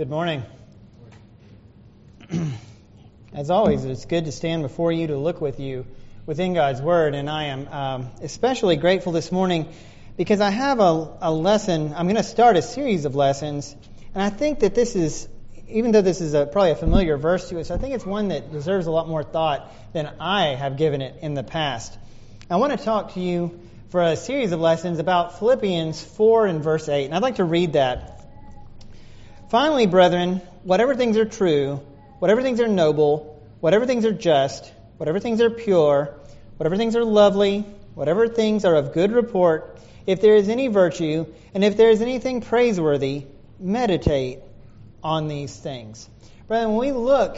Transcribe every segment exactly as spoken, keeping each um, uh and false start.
Good morning. As always, it's good to stand before you to look with you within God's Word, and I am um, especially grateful this morning because I have a, a lesson. I'm going to start a series of lessons, and I think that this is, even though this is a, probably a familiar verse to us, I think it's one that deserves a lot more thought than I have given it in the past. I want to talk to you for a series of lessons about Philippians four and verse eight, and I'd like to read that. Finally, brethren, whatever things are true, whatever things are noble, whatever things are just, whatever things are pure, whatever things are lovely, whatever things are of good report, if there is any virtue, and if there is anything praiseworthy, meditate on these things. Brethren, when we look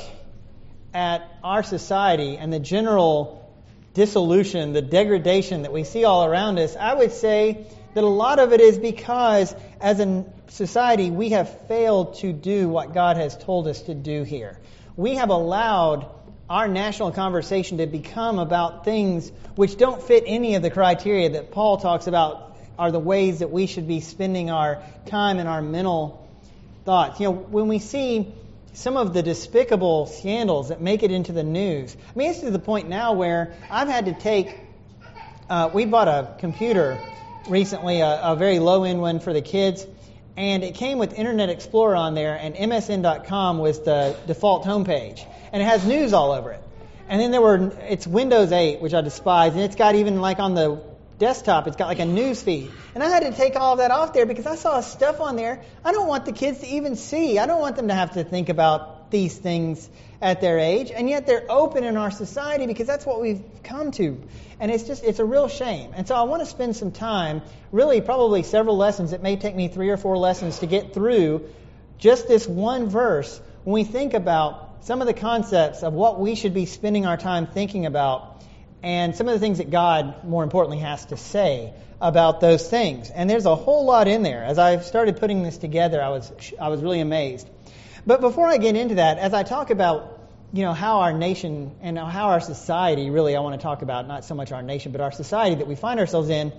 at our society and the general dissolution, the degradation that we see all around us, I would say that a lot of it is because as a society we have failed to do what God has told us to do here. We have allowed our national conversation to become about things which don't fit any of the criteria that Paul talks about are the ways that we should be spending our time and our mental thoughts. You know, when we see some of the despicable scandals that make it into the news, I mean, it's to the point now where I've had to take, uh, we bought a computer recently, a, a very low-end one for the kids, and it came with Internet Explorer on there, and M S N dot com was the default homepage, and it has news all over it. And then there were, it's Windows eight, which I despise, and it's got even like on the desktop, it's got like a news feed. And I had to take all of that off there because I saw stuff on there I don't want the kids to even see. I don't want them to have to think about these things at their age, and yet they're open in our society because that's what we've come to. And it's just, it's a real shame. And so I want to spend some time, really probably several lessons. It may take me three or four lessons to get through just this one verse when we think about some of the concepts of what we should be spending our time thinking about and some of the things that God, more importantly, has to say about those things. And there's a whole lot in there. As I started putting this together, I was I was really amazed. But before I get into that, as I talk about you know, how our nation and how our society, really I want to talk about, not so much our nation, but our society that we find ourselves in,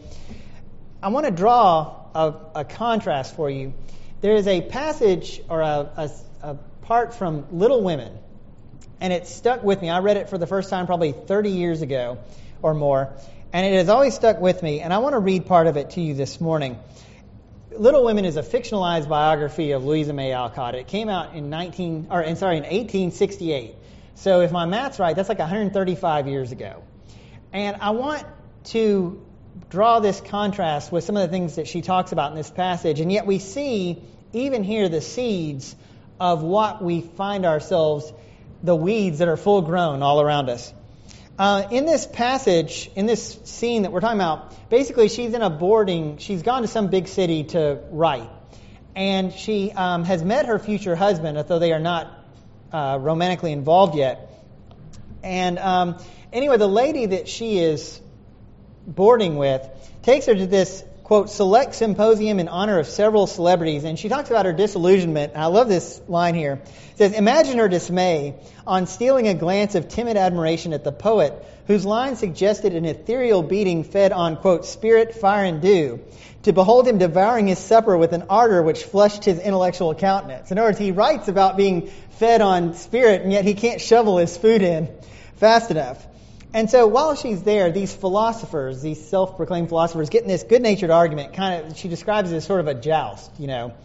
I want to draw a, a contrast for you. There is a passage or a, a, a part from Little Women, and it stuck with me. I read it for the first time probably thirty years ago or more, and it has always stuck with me, and I want to read part of it to you this morning. Little Women is a fictionalized biography of Louisa May Alcott. It came out in nineteen or in, sorry in eighteen sixty-eight. So if my math's right, that's like one hundred thirty-five years ago. And I want to draw this contrast with some of the things that she talks about in this passage, and yet we see even here the seeds of what we find ourselves, the weeds that are full grown all around us. Uh, in this passage, in this scene that we're talking about, basically she's in a boarding, she's gone to some big city to write. And she um, has met her future husband, although they are not uh, romantically involved yet. And um, anyway, the lady that she is boarding with takes her to this, quote, select symposium in honor of several celebrities. And she talks about her disillusionment. And I love this line here. It says, imagine her dismay on stealing a glance of timid admiration at the poet, whose line suggested an ethereal being fed on, quote, spirit, fire, and dew, to behold him devouring his supper with an ardor which flushed his intellectual countenance. In other words, he writes about being fed on spirit, and yet he can't shovel his food in fast enough. And so while she's there, these philosophers, these self-proclaimed philosophers, get in this good-natured argument. Kind of, she describes it as sort of a joust, you know.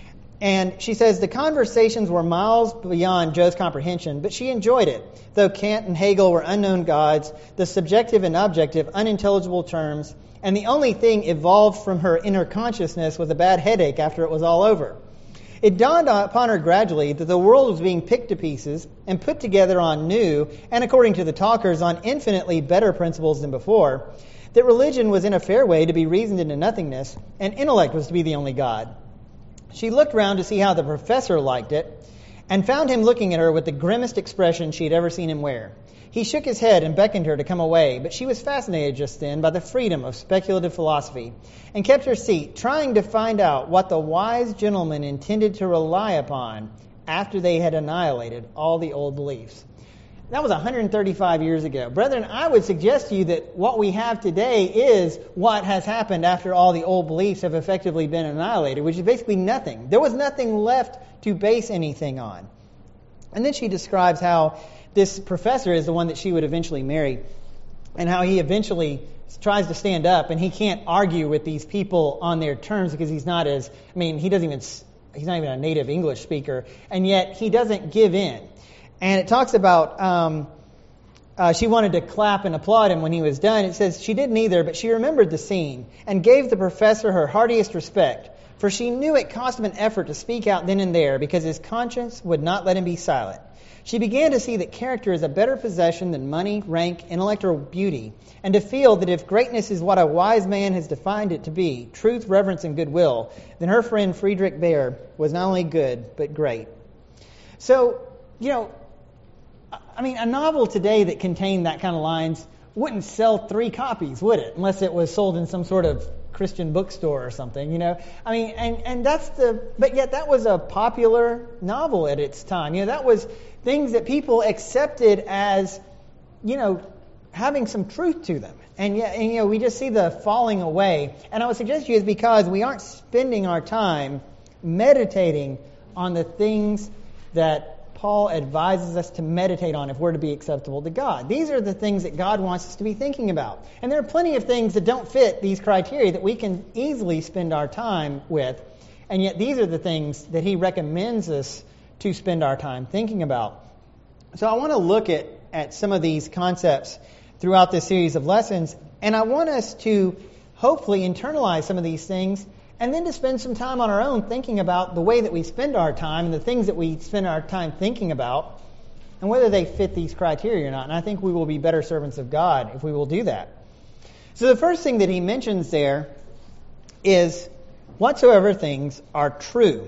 And she says the conversations were miles beyond Joe's comprehension, but she enjoyed it. Though Kant and Hegel were unknown gods, the subjective and objective unintelligible terms, and the only thing evolved from her inner consciousness was a bad headache after it was all over. It dawned upon her gradually that the world was being picked to pieces and put together on new, and according to the talkers, on infinitely better principles than before, that religion was in a fair way to be reasoned into nothingness, and intellect was to be the only God. She looked round to see how the professor liked it, and found him looking at her with the grimmest expression she had ever seen him wear. He shook his head and beckoned her to come away, but she was fascinated just then by the freedom of speculative philosophy, and kept her seat, trying to find out what the wise gentleman intended to rely upon after they had annihilated all the old beliefs. That was one hundred thirty-five years ago. Brethren, I would suggest to you that what we have today is what has happened after all the old beliefs have effectively been annihilated, which is basically nothing. There was nothing left to base anything on. And then she describes how this professor is the one that she would eventually marry, and how he eventually tries to stand up, and he can't argue with these people on their terms because he's not as, I mean, he doesn't even, he's not even a native English speaker, and yet he doesn't give in. And it talks about um, uh, she wanted to clap and applaud him when he was done. It says she did neither, but she remembered the scene and gave the professor her heartiest respect, for she knew it cost him an effort to speak out then and there because his conscience would not let him be silent. She began to see that character is a better possession than money, rank, intellect, or beauty, and to feel that if greatness is what a wise man has defined it to be, truth, reverence, and goodwill, then her friend Friedrich Baer was not only good, but great. So, you know, I mean, a novel today that contained that kind of lines wouldn't sell three copies, would it? Unless it was sold in some sort of Christian bookstore or something, you know? I mean, and, and that's the, but yet that was a popular novel at its time. You know, that was things that people accepted as, you know, having some truth to them. And yet, and, you know, we just see the falling away. And I would suggest to you is because we aren't spending our time meditating on the things that Paul advises us to meditate on if we're to be acceptable to God. These are the things that God wants us to be thinking about. And there are plenty of things that don't fit these criteria that we can easily spend our time with. And yet these are the things that he recommends us to spend our time thinking about. So I want to look at, at some of these concepts throughout this series of lessons. And I want us to hopefully internalize some of these things, and then to spend some time on our own thinking about the way that we spend our time and the things that we spend our time thinking about and whether they fit these criteria or not. And I think we will be better servants of God if we will do that. So the first thing that he mentions there is whatsoever things are true.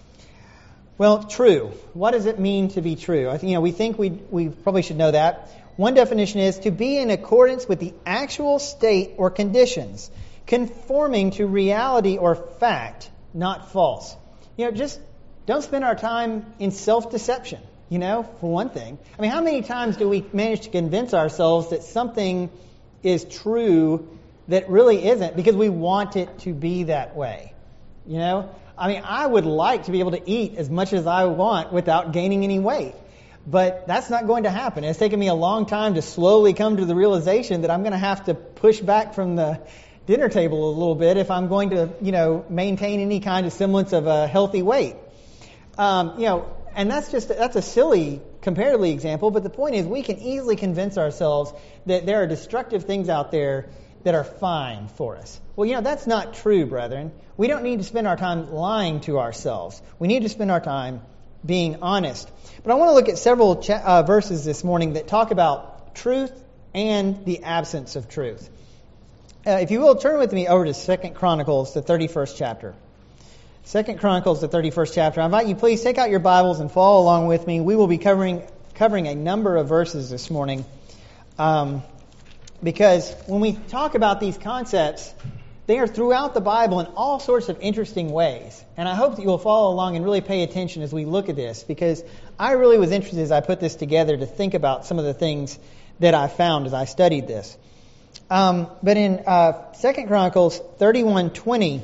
Well, true. What does it mean to be true? I think, you know, we think we we probably should know that. One definition is to be in accordance with the actual state or conditions, conforming to reality or fact, not false. You know, just don't spend our time in self-deception, you know, for one thing. I mean, how many times do we manage to convince ourselves that something is true that really isn't because we want it to be that way? You know, I mean, I would like to be able to eat as much as I want without gaining any weight. But that's not going to happen. It's taken me a long time to slowly come to the realization that I'm going to have to push back from the dinner table a little bit if I'm going to, you know, maintain any kind of semblance of a healthy weight. Um, you know, and that's just, that's a silly comparatively example, but the point is we can easily convince ourselves that there are destructive things out there that are fine for us. Well, you know, that's not true, brethren. We don't need to spend our time lying to ourselves. We need to spend our time being honest. But I want to look at several cha- uh, verses this morning that talk about truth and the absence of truth. Uh, if you will, turn with me over to Second Chronicles, the thirty-first chapter. Second Chronicles, the thirty-first chapter. I invite you, please take out your Bibles and follow along with me. We will be covering covering a number of verses this morning. Um, because when we talk about these concepts, they are throughout the Bible in all sorts of interesting ways. And I hope that you will follow along and really pay attention as we look at this, because I really was interested as I put this together to think about some of the things that I found as I studied this. Um, but in uh, Second Chronicles thirty-one twenty,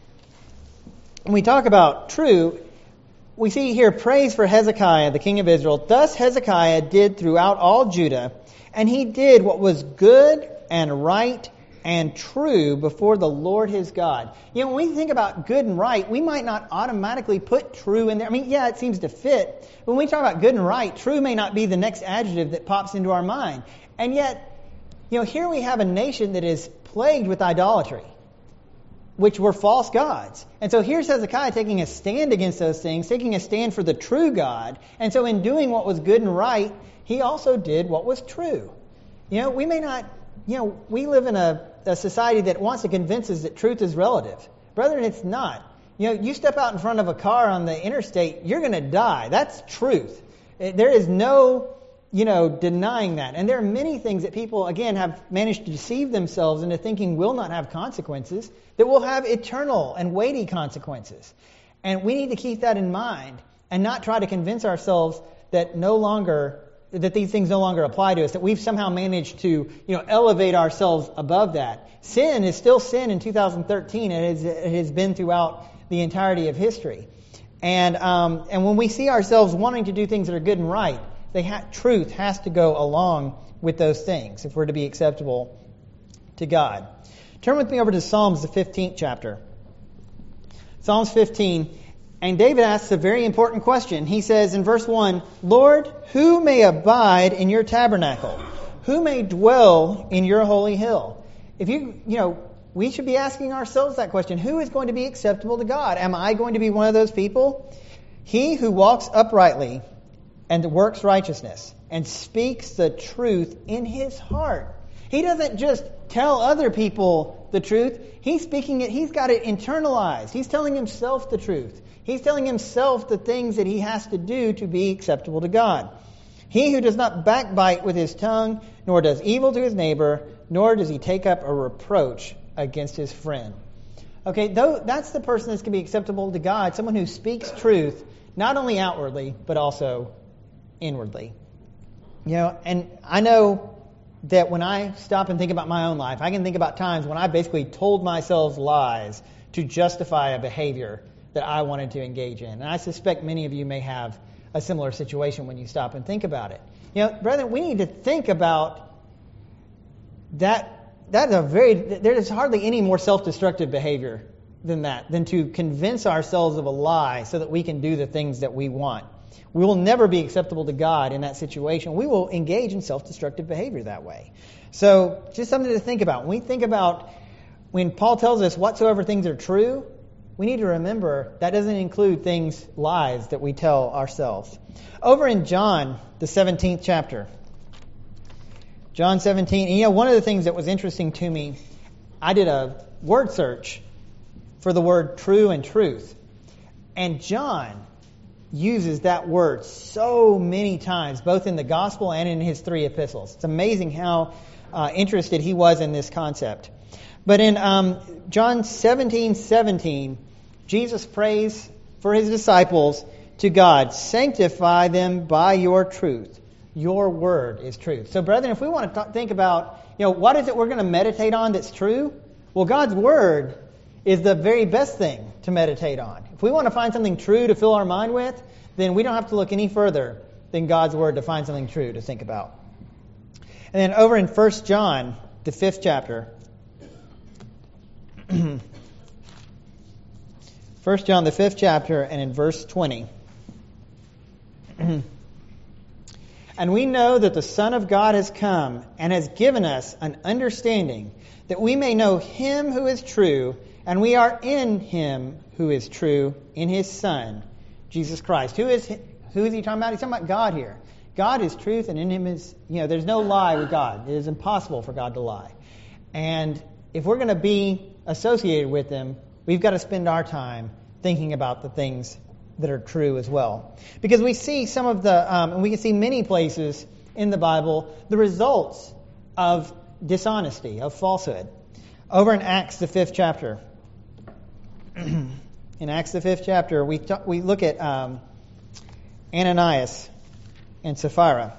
when we talk about true, we see here praise for Hezekiah, the king of Israel. Thus Hezekiah did throughout all Judah, and he did what was good and right and true before the Lord his God. You know, when we think about good and right, we might not automatically put true in there. I mean, yeah, it seems to fit. But when we talk about good and right, true may not be the next adjective that pops into our mind. And yet, you know, here we have a nation that is plagued with idolatry, which were false gods. And so here's Hezekiah taking a stand against those things, taking a stand for the true God. And so in doing what was good and right, he also did what was true. You know, we may not, you know, we live in a, a society that wants to convince us that truth is relative. Brethren, it's not. You know, you step out in front of a car on the interstate, you're going to die. That's truth. There is no, you know, denying that. And there are many things that people, again, have managed to deceive themselves into thinking will not have consequences, that will have eternal and weighty consequences. And we need to keep that in mind and not try to convince ourselves that no longer that these things no longer apply to us, that we've somehow managed to, you know, elevate ourselves above that. Sin is still sin in two thousand thirteen, and it has, it has been throughout the entirety of history. And um, and when we see ourselves wanting to do things that are good and right, they ha- truth has to go along with those things if we're to be acceptable to God. Turn with me over to Psalms, the fifteenth chapter. Psalms fifteen. And David asks a very important question. He says in verse one, Lord, who may abide in your tabernacle? Who may dwell in your holy hill? If you, you know, we should be asking ourselves that question. Who is going to be acceptable to God? Am I going to be one of those people? He who walks uprightly and works righteousness and speaks the truth in his heart. He doesn't just tell other people the truth. He's speaking it. He's got it internalized. He's telling himself the truth. He's telling himself the things that he has to do to be acceptable to God. He who does not backbite with his tongue, nor does evil to his neighbor, nor does he take up a reproach against his friend. Okay, though that's the person that's going to be acceptable to God, someone who speaks truth, not only outwardly, but also inwardly. You know, and I know that when I stop and think about my own life, I can think about times when I basically told myself lies to justify a behavior that I wanted to engage in. And I suspect many of you may have a similar situation when you stop and think about it. You know, brethren, we need to think about that. That's a very, there is hardly any more self-destructive behavior than that, than to convince ourselves of a lie so that we can do the things that we want. We will never be acceptable to God in that situation. We will engage in self-destructive behavior that way. So, just something to think about. When we think about, when Paul tells us whatsoever things are true, we need to remember that doesn't include things, lies that we tell ourselves. Over in John, the seventeenth chapter. John seventeen. And you know, one of the things that was interesting to me, I did a word search for the word true and truth. And John uses that word so many times, both in the gospel and in his three epistles. It's amazing how uh, interested he was in this concept. But in um, John seventeen seventeen, Jesus prays for his disciples to God, sanctify them by your truth. Your word is truth. So, brethren, if we want to th- think about, you know, what is it we're going to meditate on that's true? Well, God's word is the very best thing to meditate on. If we want to find something true to fill our mind with, then we don't have to look any further than God's word to find something true to think about. And then over in First John, the fifth chapter, First John, the fifth chapter, and in verse twenty. And we know that the Son of God has come and has given us an understanding that we may know him who is true, and we are in him who is true, in his Son, Jesus Christ. Who is who is he talking about? He's talking about God here. God is truth, and in him is, you know, there's no lie with God. It is impossible for God to lie. And if we're going to be associated with him, we've got to spend our time thinking about the things that are true as well. Because we see some of the, um, and we can see many places in the Bible, the results of dishonesty, of falsehood. Over in Acts, the fifth chapter. In Acts, the fifth chapter, we t- we look at um, Ananias and Sapphira.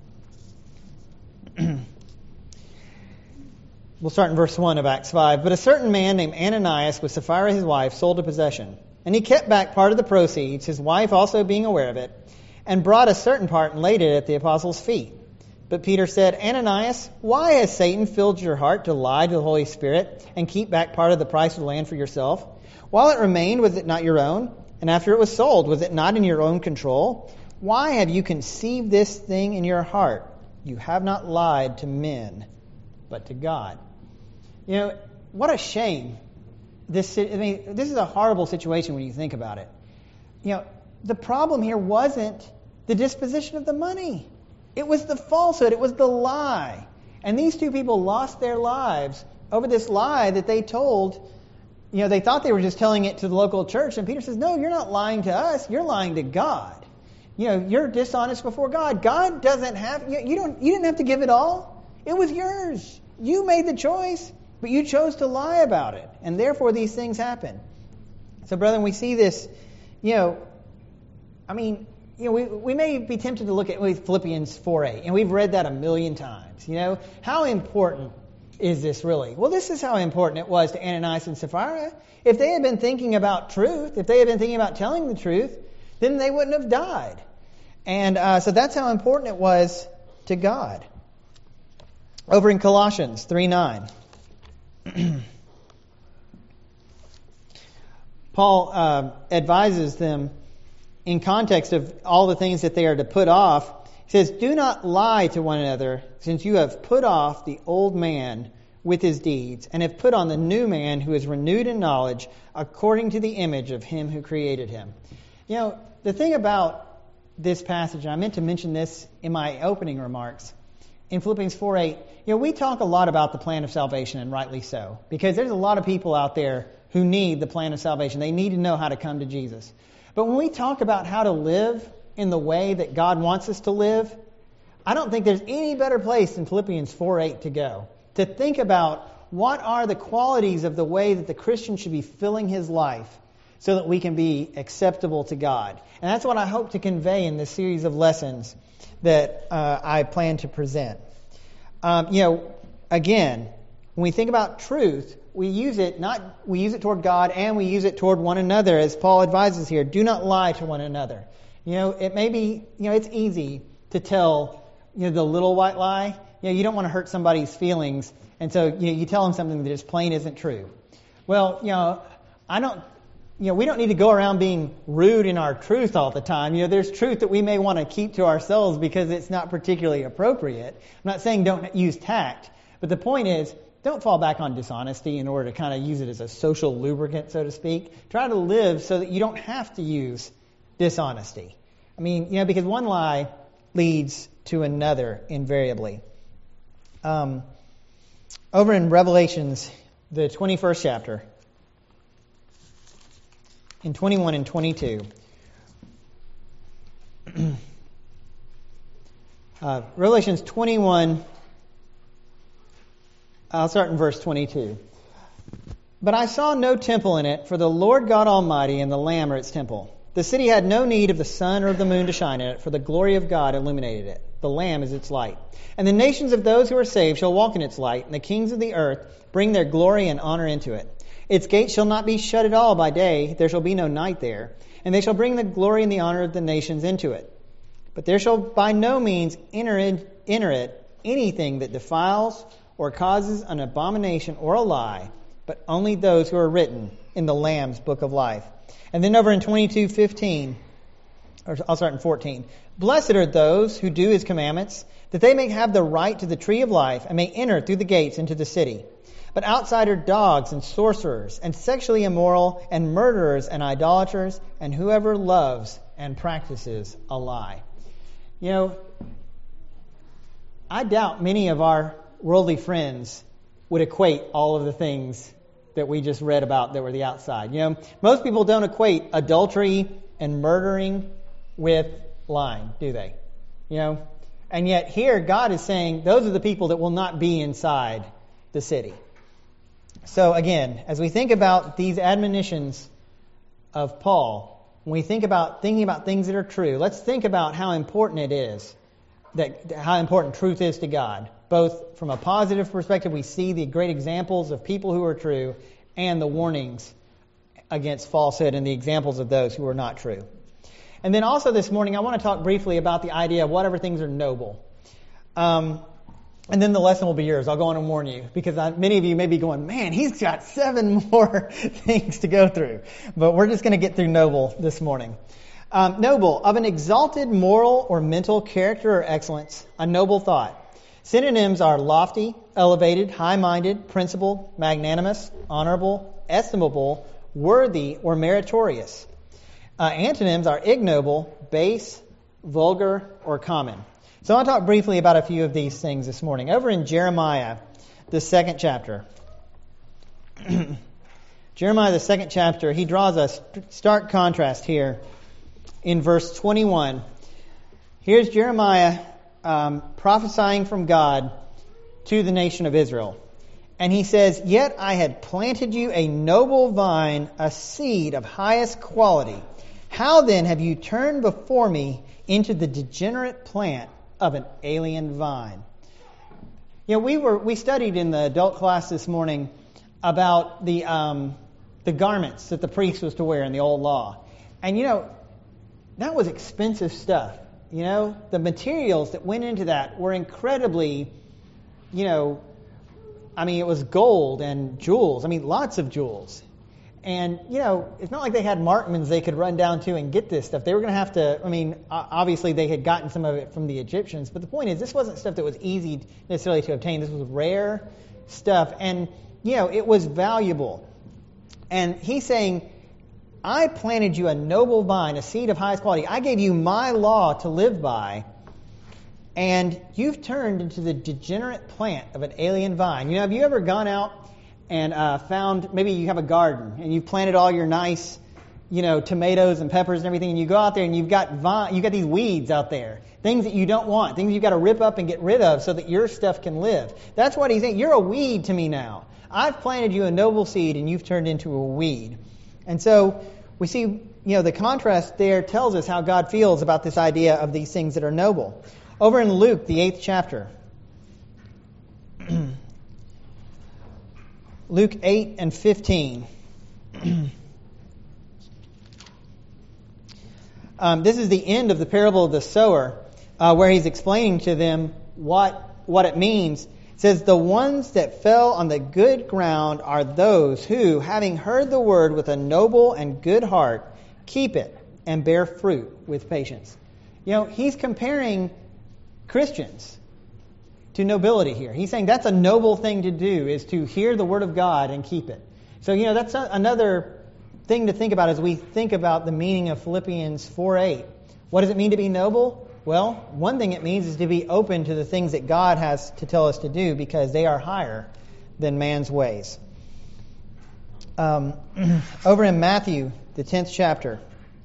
We'll start in verse one of Acts five. But a certain man named Ananias, with Sapphira his wife, sold a possession. And he kept back part of the proceeds, his wife also being aware of it, and brought a certain part and laid it at the apostles' feet. But Peter said, Ananias, why has Satan filled your heart to lie to the Holy Spirit and keep back part of the price of the land for yourself? While it remained, was it not your own? And after it was sold, was it not in your own control? Why have you conceived this thing in your heart? You have not lied to men, but to God. You know, what a shame. This, I mean, this is a horrible situation when you think about it. You know, the problem here wasn't the disposition of the money. It was the falsehood. It was the lie. And these two people lost their lives over this lie that they told. You know, they thought they were just telling it to the local church. And Peter says, no, you're not lying to us. You're lying to God. You know, you're dishonest before God. God doesn't have, you, you don't, you didn't have to give it all. It was yours. You made the choice. But you chose to lie about it, and therefore these things happen. So, brethren, we see this, you know, I mean, you know, we, we may be tempted to look at Philippians four eight, and we've read that a million times. You know, how important is this really? Well, this is how important it was to Ananias and Sapphira. If they had been thinking about truth, if they had been thinking about telling the truth, then they wouldn't have died. And uh, so that's how important it was to God. Over in Colossians three nine. Paul uh, advises them in context of all the things that they are to put off. He says, "Do not lie to one another, since you have put off the old man with his deeds, and have put on the new man who is renewed in knowledge according to the image of him who created him." You know, the thing about this passage, and I meant to mention this in my opening remarks, in Philippians four eight, you know, we talk a lot about the plan of salvation, and rightly so, because there's a lot of people out there who need the plan of salvation. They need to know how to come to Jesus. But when we talk about how to live in the way that God wants us to live, I don't think there's any better place than Philippians four eight to go, to think about what are the qualities of the way that the Christian should be filling his life so that we can be acceptable to God. And that's what I hope to convey in this series of lessons that uh, I plan to present. Um, you know, again, when we think about truth, we use it not we use it toward God, and we use it toward one another, as Paul advises here. Do not lie to one another. You know, it may be, you know, it's easy to tell, you know, the little white lie. You know, you don't want to hurt somebody's feelings, and so you know, you tell them something that just plain isn't true. Well, you know, I don't. You know, we don't need to go around being rude in our truth all the time. You know, there's truth that we may want to keep to ourselves because it's not particularly appropriate. I'm not saying don't use tact, but the point is, don't fall back on dishonesty in order to kind of use it as a social lubricant, so to speak. Try to live so that you don't have to use dishonesty. I mean, you know, because one lie leads to another invariably. Um, over in Revelations, the twenty-first chapter, in twenty-one and twenty-two, uh, Revelations twenty-one, I'll start in verse twenty-two. "But I saw no temple in it, for the Lord God Almighty and the Lamb are its temple. The city had no need of the sun or of the moon to shine in it, for the glory of God illuminated it. The Lamb is its light. And the nations of those who are saved shall walk in its light, and the kings of the earth bring their glory and honor into it. Its gates shall not be shut at all by day, there shall be no night there. And they shall bring the glory and the honor of the nations into it. But there shall by no means enter, in, enter it anything that defiles or causes an abomination or a lie, but only those who are written in the Lamb's book of life." And then over in twenty-two fifteen, or I'll start in fourteen. "Blessed are those who do his commandments, that they may have the right to the tree of life and may enter through the gates into the city. But outside are dogs and sorcerers and sexually immoral and murderers and idolaters and whoever loves and practices a lie." You know, I doubt many of our worldly friends would equate all of the things that we just read about that were the outside. You know, most people don't equate adultery and murdering with lying, do they? You know, and yet here God is saying those are the people that will not be inside the city. So again, as we think about these admonitions of Paul, when we think about thinking about things that are true, let's think about how important it is, that how important truth is to God. Both from a positive perspective, we see the great examples of people who are true, and the warnings against falsehood and the examples of those who are not true. And then also this morning, I want to talk briefly about the idea of whatever things are noble. Um, And then the lesson will be yours. I'll go on and warn you, because I, many of you may be going, man, he's got seven more things to go through. But we're just going to get through noble this morning. Um, noble, of an exalted moral or mental character or excellence, a noble thought. Synonyms are lofty, elevated, high-minded, principled, magnanimous, honorable, estimable, worthy, or meritorious. Uh, antonyms are ignoble, base, vulgar, or common. So I'll talk briefly about a few of these things this morning. Over in Jeremiah, the second chapter. Jeremiah, the second chapter, he draws a stark contrast here in verse twenty-one. Here's Jeremiah um, prophesying from God to the nation of Israel. And he says, "Yet I had planted you a noble vine, a seed of highest quality, How then have you turned before me into the degenerate plant of an alien vine? You know, we were we studied in the adult class this morning about the um, the garments that the priest was to wear in the old law, and you know that was expensive stuff. You know, the materials that went into that were incredibly, you know, I mean, it was gold and jewels. I mean, lots of jewels. And, you know, it's not like they had Markmans they could run down to and get this stuff. They were going to have to, I mean, obviously they had gotten some of it from the Egyptians. But the point is, this wasn't stuff that was easy necessarily to obtain. This was rare stuff. And, you know, it was valuable. And he's saying, I planted you a noble vine, a seed of highest quality. I gave you my law to live by. And you've turned into the degenerate plant of an alien vine. You know, have you ever gone out and uh, found, maybe you have a garden and you've planted all your nice, you know, tomatoes and peppers and everything, and you go out there and you've got vine, you've got these weeds out there, things that you don't want, things you've got to rip up and get rid of so that your stuff can live. That's what he's saying. You're a weed to me now. I've planted you a noble seed and you've turned into a weed. And so we see, you know, the contrast there tells us how God feels about this idea of these things that are noble. Over in Luke, the eighth chapter, Luke eight and fifteen. um, this is the end of the parable of the sower, uh, where he's explaining to them what what it means. It says, the ones that fell on the good ground are those who, having heard the word with a noble and good heart, keep it and bear fruit with patience. You know, he's comparing Christians to nobility here. He's saying that's a noble thing to do, is to hear the word of God and keep it. So, you know, that's a, another thing to think about as we think about the meaning of Philippians four eight. What does it mean to be noble? Well, one thing it means is to be open to the things that God has to tell us to do, because they are higher than man's ways. Um, over in Matthew, the tenth chapter,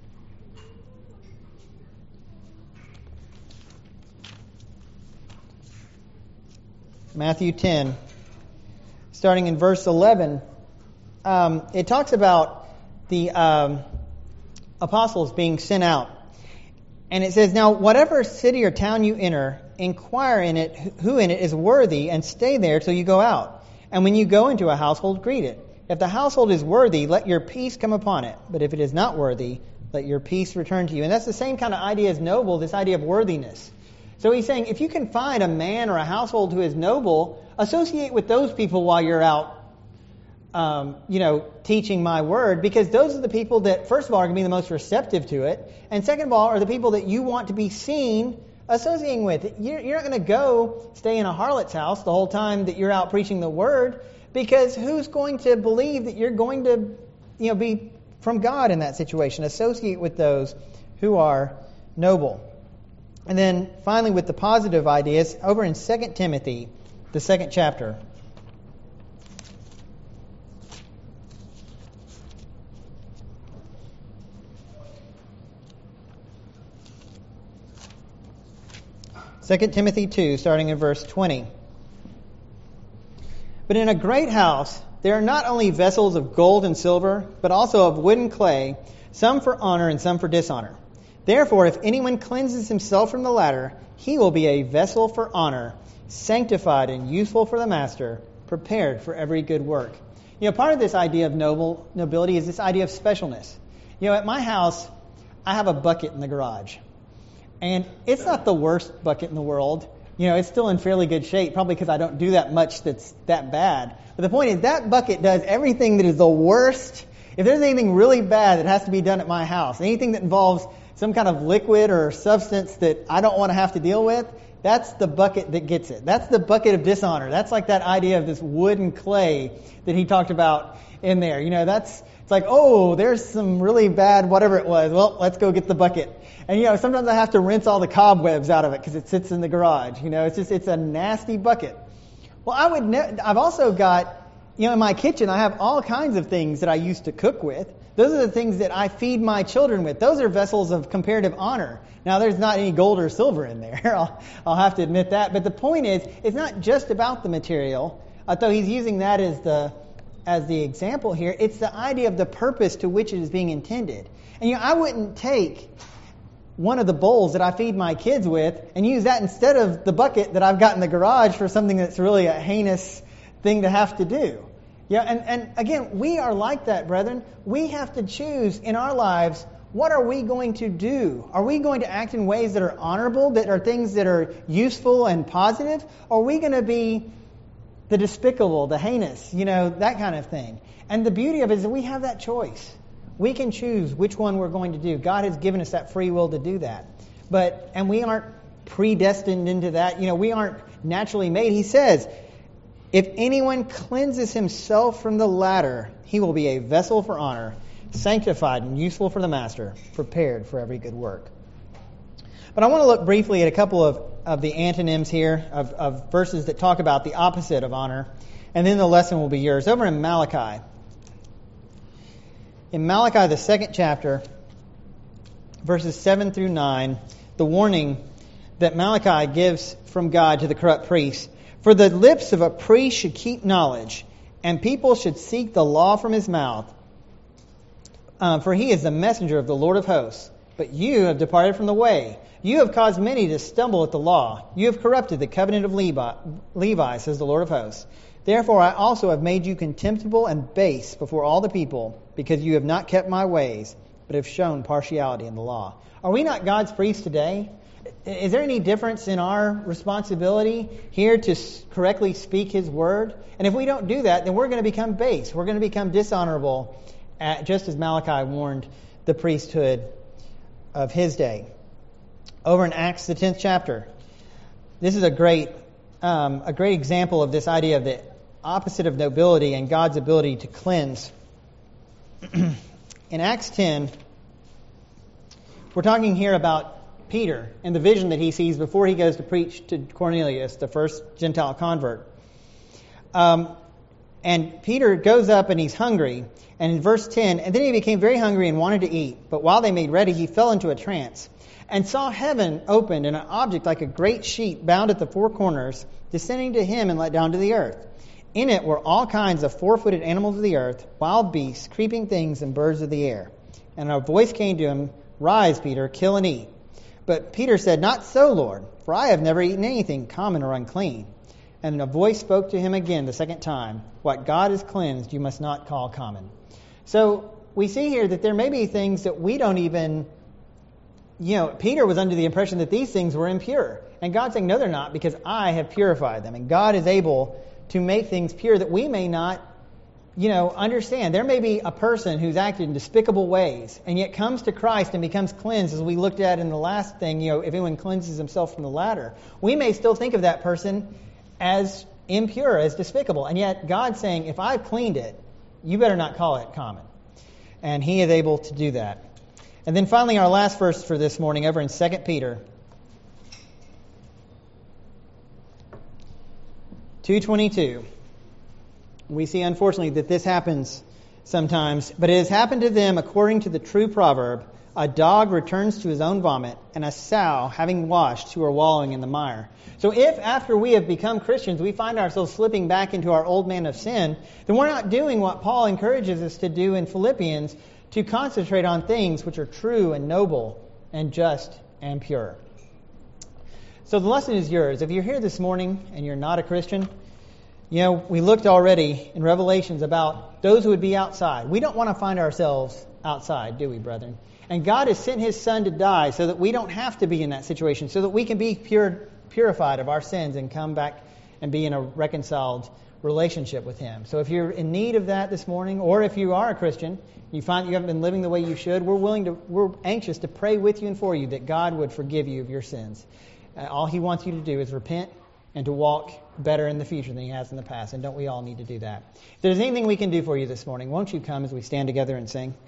Matthew ten, starting in verse eleven, um, it talks about the um, apostles being sent out. And it says, now, whatever city or town you enter, inquire in it who in it is worthy, and stay there till you go out. And when you go into a household, greet it. If the household is worthy, let your peace come upon it. But if it is not worthy, let your peace return to you. And that's the same kind of idea as noble, this idea of worthiness. So he's saying, if you can find a man or a household who is noble, associate with those people while you're out, um, you know, teaching my word, because those are the people that, first of all, are going to be the most receptive to it, and second of all, are the people that you want to be seen associating with. You're, you're not going to go stay in a harlot's house the whole time that you're out preaching the word, because who's going to believe that you're going to, you know, be from God in that situation? Associate with those who are noble. And then finally, with the positive ideas, over in Second Timothy, the second chapter. Second Timothy two, starting in verse twenty. But in a great house there are not only vessels of gold and silver, but also of wood and clay, some for honor and some for dishonor. Therefore, if anyone cleanses himself from the latter, he will be a vessel for honor, sanctified and useful for the master, prepared for every good work. You know, part of this idea of noble nobility is this idea of specialness. You know, at my house, I have a bucket in the garage. And it's not the worst bucket in the world. You know, it's still in fairly good shape, probably because I don't do that much that's that bad. But the point is, that bucket does everything that is the worst. If there's anything really bad that has to be done at my house, anything that involves some kind of liquid or substance that I don't want to have to deal with, that's the bucket that gets it. That's the bucket of dishonor. That's like that idea of this wood and clay that he talked about in there. You know, that's, it's like, oh, there's some really bad whatever it was. Well, let's go get the bucket. And, you know, sometimes I have to rinse all the cobwebs out of it because it sits in the garage. You know, it's just, it's a nasty bucket. Well, I would, ne- I've also got, you know, in my kitchen, I have all kinds of things that I used to cook with. Those are the things that I feed my children with. Those are vessels of comparative honor. Now, there's not any gold or silver in there. I'll, I'll have to admit that. But the point is, it's not just about the material. Although he's using that as the as the example here, it's the idea of the purpose to which it is being intended. And you know, I wouldn't take one of the bowls that I feed my kids with and use that instead of the bucket that I've got in the garage for something that's really a heinous thing to have to do. Yeah, and, and again, we are like that, brethren. We have to choose in our lives, what are we going to do? Are we going to act in ways that are honorable, that are things that are useful and positive? Or are we going to be the despicable, the heinous, you know, that kind of thing? And the beauty of it is that we have that choice. We can choose which one we're going to do. God has given us that free will to do that. But, and we aren't predestined into that. You know, we aren't naturally made. He says, if anyone cleanses himself from the latter, he will be a vessel for honor, sanctified and useful for the master, prepared for every good work. But I want to look briefly at a couple of, of the antonyms here, of, of verses that talk about the opposite of honor, and then the lesson will be yours. Over in Malachi. In Malachi, the second chapter, verses seven through nine, the warning that Malachi gives from God to the corrupt priests. For the lips of a priest should keep knowledge, and people should seek the law from his mouth. Um, for he is the messenger of the Lord of hosts. But you have departed from the way. You have caused many to stumble at the law. You have corrupted the covenant of Levi, Levi, says the Lord of hosts. Therefore I also have made you contemptible and base before all the people, because you have not kept my ways, but have shown partiality in the law. Are we not God's priests today? Is there any difference in our responsibility here to correctly speak His word? And if we don't do that, then we're going to become base. We're going to become dishonorable, at, just as Malachi warned the priesthood of his day. Over in Acts, the tenth chapter, this is a great, um, a great example of this idea of the opposite of nobility and God's ability to cleanse. In Acts ten, we're talking here about Peter and the vision that he sees before he goes to preach to Cornelius, the first Gentile convert. Um, and Peter goes up and he's hungry. And in verse ten, and then he became very hungry and wanted to eat. But while they made ready, he fell into a trance and saw heaven opened and an object like a great sheet bound at the four corners, descending to him and let down to the earth. In it were all kinds of four-footed animals of the earth, wild beasts, creeping things, and birds of the air. And a voice came to him, Rise, Peter, kill and eat. But Peter said, Not so, Lord, for I have never eaten anything common or unclean. And a voice spoke to him again the second time, What God has cleansed, you must not call common. So we see here that there may be things that we don't even, you know, Peter was under the impression that these things were impure. And God's saying, no, they're not, because I have purified them. And God is able to make things pure that we may not, you know, understand. There may be a person who's acted in despicable ways and yet comes to Christ and becomes cleansed, as we looked at in the last thing, you know, if anyone cleanses himself from the latter. We may still think of that person as impure, as despicable. And yet God's saying, if I've cleaned it, you better not call it common. And He is able to do that. And then finally, our last verse for this morning, over in Second Peter two twenty-two. We see, unfortunately, that this happens sometimes. But it has happened to them according to the true proverb, a dog returns to his own vomit, and a sow, having washed, who are wallowing in the mire. So if after we have become Christians, we find ourselves slipping back into our old man of sin, then we're not doing what Paul encourages us to do in Philippians, to concentrate on things which are true and noble and just and pure. So the lesson is yours. If you're here this morning and you're not a Christian, you know, we looked already in Revelations about those who would be outside. We don't want to find ourselves outside, do we, brethren? And God has sent His Son to die so that we don't have to be in that situation, so that we can be pure, purified of our sins and come back and be in a reconciled relationship with Him. So if you're in need of that this morning, or if you are a Christian, you find you haven't been living the way you should, we're willing to, we're anxious to pray with you and for you that God would forgive you of your sins. Uh, all He wants you to do is repent and to walk better in the future than He has in the past. And don't we all need to do that? If there's anything we can do for you this morning, won't you come as we stand together and sing?